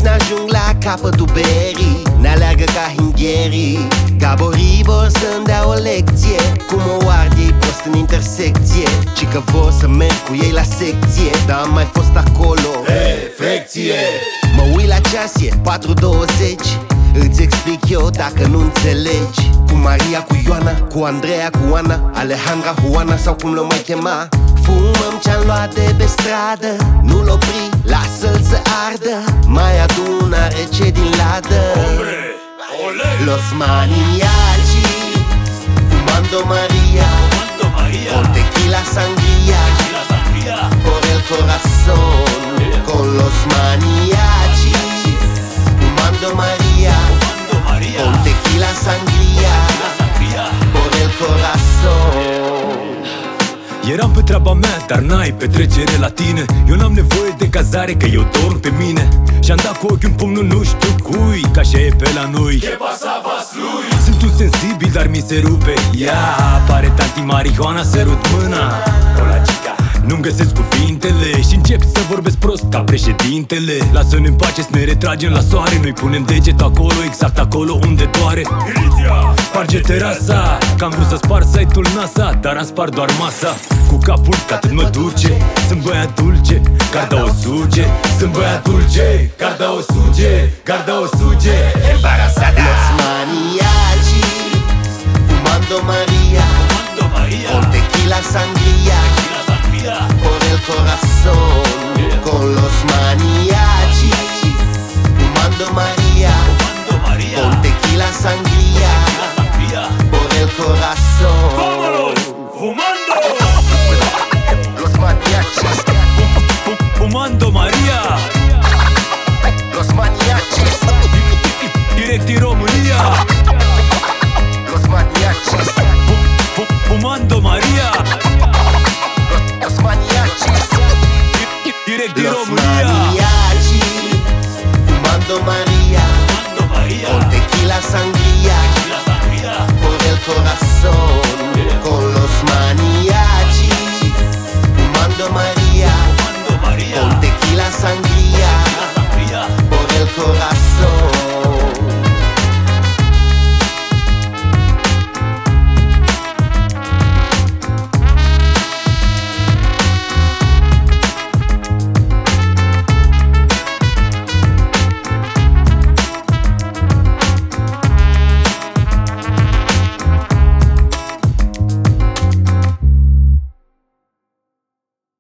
n-ajung la capătul berii, ne aleargă ca hingherii. Gaborii vor să-mi dea o lecție cum o ard ei prost în intersecție. Ci că vor să merg cu ei la secție, dar am mai fost acolo. Reflecție. Mă uit la ceas, e 4:20. Îți explic eu dacă nu înțelegi. Cu Maria, cu Ioana, cu Andreea, cu Ana, Alejandra, Juana sau cum l-o mai chema. Fumăm ce-am luat de pe stradă, nu-l opri, lasă-l să ardă. Mai adună rece din ladă. Los maniaci, fumando Maria, con tequila sangria, por el corazón. Con los maniaci, fumando Maria, con tequila sangria, por el corazón. Eram pe treaba mea, dar n-ai petrecere la tine. Eu n-am nevoie de cazare, că eu dorm pe mine. Și-am dat cu ochiul în pumnul nu știu cui, că așa e pe la noi. Sunt un sensibil, dar mi se rupe. Ia, apare tanti marihuana, sărut mâna. Nu-mi găsesc cuvintele și încep să vorbesc prost ca președintele. Lasă-ne în pace să ne retragem la soare. Noi punem deget acolo, exact acolo unde doare. Sparge terasa, că am vrut să spar site-ul NASA, dar am spart doar masa. Cu capul că atât mă duce. Sunt băiat dulce, garda o suge. Sunt băiat dulce, garda o suge. Garda o suge.